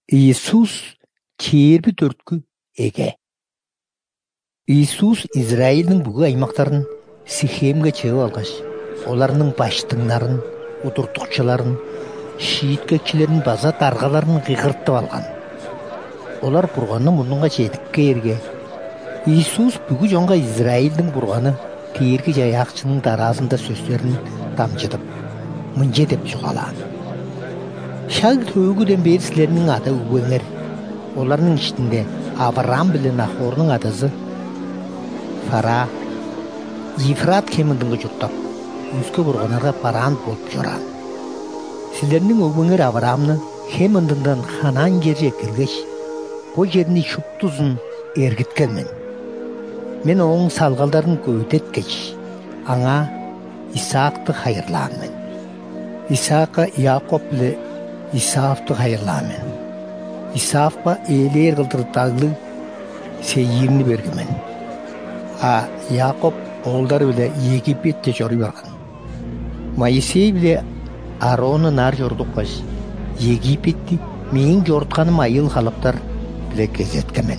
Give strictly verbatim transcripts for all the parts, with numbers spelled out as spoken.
Иисус чейірбі төрткү эге. Иисус Израильдің бүгі аймақтарын Сихемге чыгып алғаш, оларның баштыңнарын, утуртукчыларын, шииткекчилерин база таргаларын кыйгыртып алган. Олар бурганның мурнунга жетикке эрге. Иисус бүгі жонга Израильдің бурганы тиирги жаякчынын дараасында сөздөрүн дамжытып, мынча деп жугалаган. Шаг төгүдөн бери силердин аты үбөңөр. Оларның ичинде Авраам билен Нахордун атасы Фара, Ефрат кеминдинге жуттап, үскө бурганарга паран болуп жоран. Силердин өбөңөр Авраамны Хеминдинен Ханан жерге киргеш, бу жерни шуптузун эргиткенмин. Мен оң салгалдарын көйтеткеч, аңа Исаакты хайырлаанмын. Исаака Яков биле Исаавты хайырлаанмын. Исаавга элер кылдыртаглы Сейирни бергенмин. А Яков оолдары биле Египетте жоруй барган. Моисей биле Аарону нар жордуккаш, Египетти менин жортканым айыл халыптар биле кезеткенмин.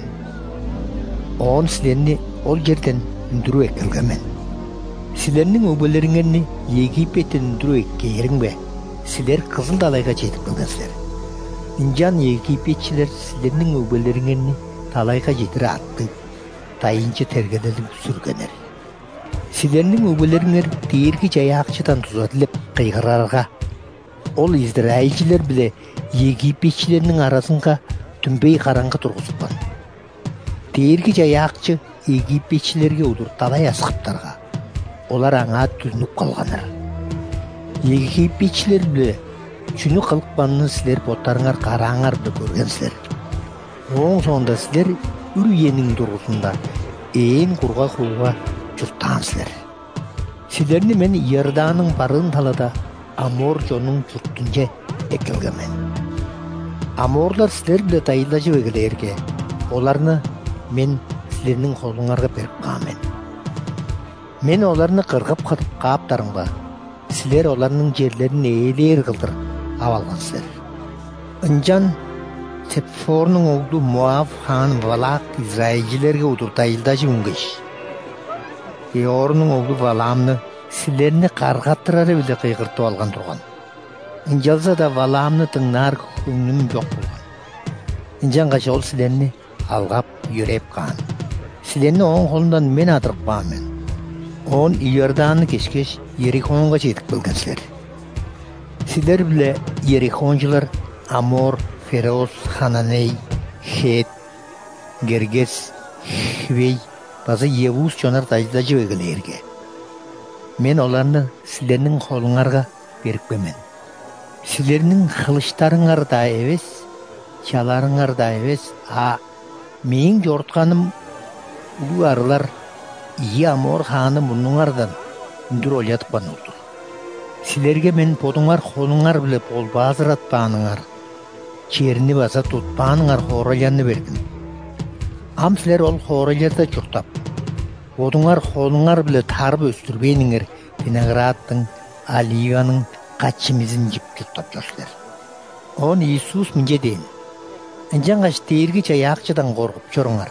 Он силерни ол жерден үндүрүү эккелгенмин. Силердин өбөлөрүңөрнү Египеттен үндүрүү эккериңбе? Силер Кызыл далайга жетип келгенсилер. Инжан Египетчилер силердин өбөлөрүңөрнү талайга жетире атты, тайынчы тергелелип сүргенер. Силердин өбөлөрүңөр тиирги жаякчыдан тузатылып кыйгырарга. Ол израильчилер биле Египетчилердин арасынга түнбөй караңгы тургузупкан. Тиирги жаякчы Египетчилерге удур талай аскыптарга. Олар аңа түнүп калганыр. Египетчилер биле чүнү кылыкпанын силер боттарыңар караңар биле көргенсилер. Оң сонда силер үрүйенин тургусунда ээн курга кууга журттансыздар. Силерни мен Иорданын барын талада Амор жонун журтунча эккелгенмин. Аморлар силер биле тайылдашып эгелерге, оларны мен силердин колуңарга берип каамын. Мен оларны кыргып катып кааптарымга, силер оларның жерлерин ээлер кылдыр абалгансыздар. Ынжан Сепфорнун оглу Моав хан Валак израильчилерге удур тайылдашып үнгеш. Эорнун оглу Валаамны силерни каргаттырары биле кыйгыртып алган турган. Ынжалса да Валаамны тыңнаар көңүм жок болгон. Ынжан кача ол силерни алгап үйрөп каан. Силерни оң колундан мен атырып каамын. Он Иорданны кечкеш Ерихонга жетип келгенсилер. Силер биле Ерихончулар Амор, Фероз, Хананей, Хет, Гергес, Хвей, база Евус чонар тайылдашып эгелерге. Мен оларны силердин колуңарга берип коемен. Силердин кылычтарыңар да эбес, чаларыңар да эбес, а менин жортканым улуу арылар ии Амор хааны мунуңардан үндүр ойлатып болду. Силерге мен подуңар колуңар биле болбаазыр атпааныңар, черни баса тутпааныңар хооролянны бергим. Ам силер ол хооролярда журтап, подуңар колуңар биле тарып өстүрбейниңер виноградтың, оливаның каччымизин жип журтап жүрсүлер. Он Иисус мынча дейин: Ынжан кач тиирги жаякчыдан коркуп жоруңар.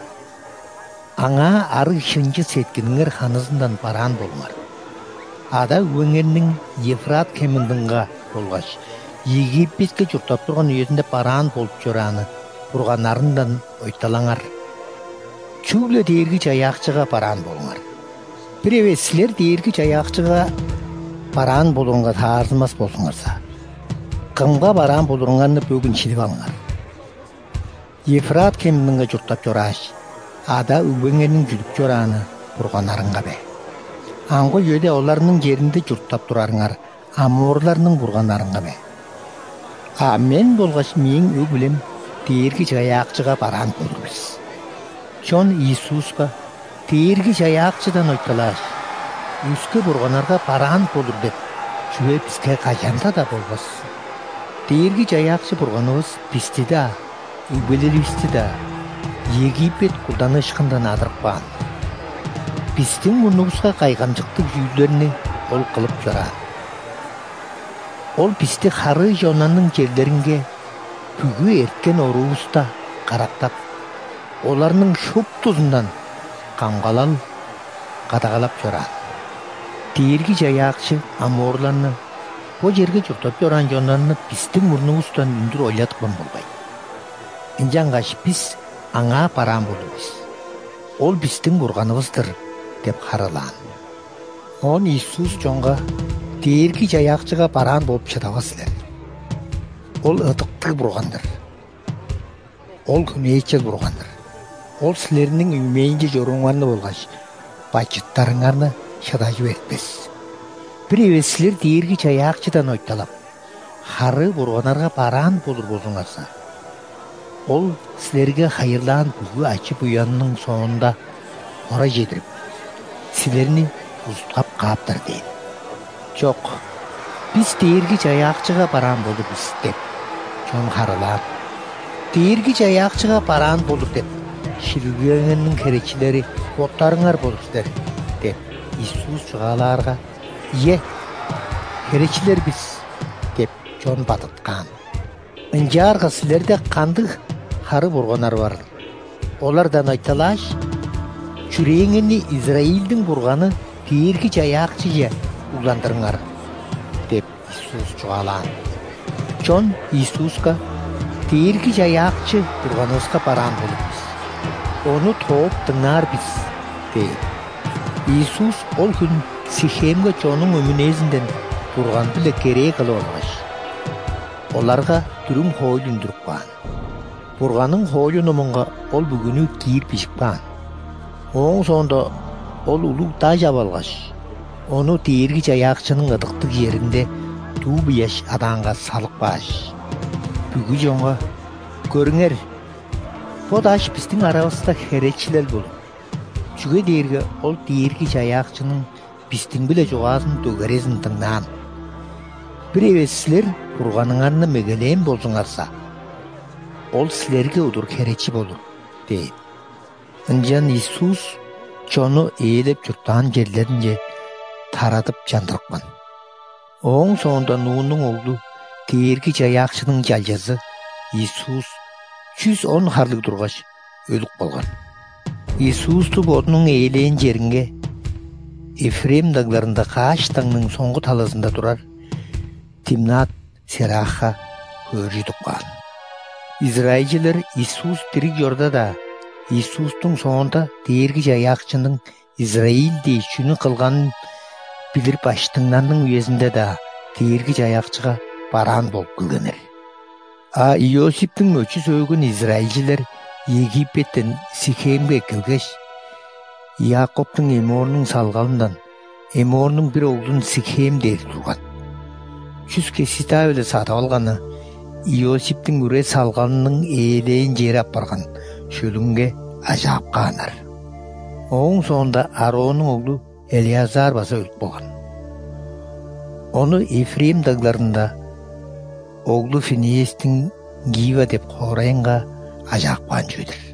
Аңа ары шынчы сеткиңер ханызындан баран болмар. Ада өңернің Ефрат кеминдинга болгаш, Египетке журтап турган үйөсүндө баран болуп жораны бурганарындан ойталаңар. Чүглө тиирги жаякчыга баран болуңар. Бир эбес силер тиирги жаякчыга баран болуңга таарзымас болсуңарса, кымга баран болуңарны бөгүн чилип алыңар. Ефрат кеминдинге журтап жораш, ада үбөңернин жүлүп жораны бурганарыңга бе. Аңго жөде оларның жеринде журттап турарыңар, Аморларның бурганарыңга бе. А мен болгаш менин өбүлем тиирги жаякчыга баран болурбуз. Шон Иисуска тиирги жаякчыдан ойталаш, үскө бурганарга баран болур деп жүйө бизге качанда да болбос. Тиирги жаякчы бурганыбыз бизди да, өбөлөрүбүздү да Египет кулданышкандан адырпаан. Биздин мурнубузга кайгамчыктык жүйдөрүнү ол кылып жора. Ол бизди Хары Жонанын жерлеринге бүгү эрткен оруuста карактап, оларның шоптузундан камгалал кадагалап жоран. Дээрги жаяакчы амоорларны бу жерге журтап жоран жонларны биздин мурнубуздан үндүр ойлоткон болбойт. Инжангаш биз аңа баран болубуз. Ол биздин бурганыбыздыр деп харалаан. Он Иисус жонго дээрги жаяакчыга баран болуп чыдабасыздар. Ол ытыктык бургандыр. Ол күнөөчү бургандыр. Ол силердин үймейинче жоруңарны болгаш бачыттарыңарны шыдап жибертпес. Бир силер дээрги жаяакчыдан ойталап, хары бурганарга баран болур болсуңарса, ол силерге хайырлаан бүгү ачып уянның соонунда ора жетирип, силерни узуткап кааптыр дейт. Жок, биз дээрги жаяакчыга баран болубуз деп чоң харалаан. Дээрги жаяакчыга баран болуп деп ширгенин керечилери боттарыңар болупсуздар деп Иисус чугаалаарга ие керечилер биз деп чон батыткан. Ынжаарга силерде кандык хары бурганар бар. Олардан айталаш, чүрээңени Израилдин бурганы дээрги жаяакчыга уландырыңар деп Иисус чугаалаан. Чон Иисуска дээрги жаяакчы бурганыбызга баран болупбуз. Ону тооп тыңнаар биз дейт. Иисус ол күн Сихемге чонун өмүнезинден бурган биле керээ кылып алгаш, оларга түрүм хойлу үндүрүп каан. Бурганын хойлу номунга ол бүгүнү кийип бишип каан. Оң соонда ол улуу таа жабалгаш, ону дээрги жаяакчынын ыдыктык жеринде туу бияш адаанга салып бааш. Бүгү жонго көрүңөр, бу даш биздин арабызда херечилер болуп. Чүгө дээрге ол дээрги жаяакчынын биздин биле жугасын төгөрезин тыңнаан. Бир эбес силер бурганыңарны мегелеен болсуңарса, ол силерге удур херечи болур дейт. Ынжан Иисус чону ээлеп журтаан жерлеринже таратып жандырыккан. Оң соонда Нуунун оглу дээрги жаяакчынын жалжасы Иисус жүз он харлык тургаш өлүп калган. Иисусту бодунун ээлеен жеринге Эфрем дагларында Кааш таңның соңғы таласында турар Тимнат Сераха көрү туккан. Израильчилер Иисус тирик жорда да Иисустун соонда дээрги жаяакчынын Израиль дейчүнү кылганын билип баштыңнардын үйесинде да дээрги жаяакчыга баран болуп келгенер. А Иосиптин мөчү сөөгөн Израильчилер Египеттен Сихемге келгеш, Яакоптун Эморнун салгалынан Эморнун бир оглун Сихем дейт турган. Жүз кесита эле сатып алганы Иосиптин үре салганынын ээлеен жери ап барган шөлүнгө ажаап каанар. Оң соонда Аронун оглу Элиазар баса өлүп болгон. Ону Эфрем дагларында оглу Финеестин Гива деп Хорайынга ажаап каан жөдүр.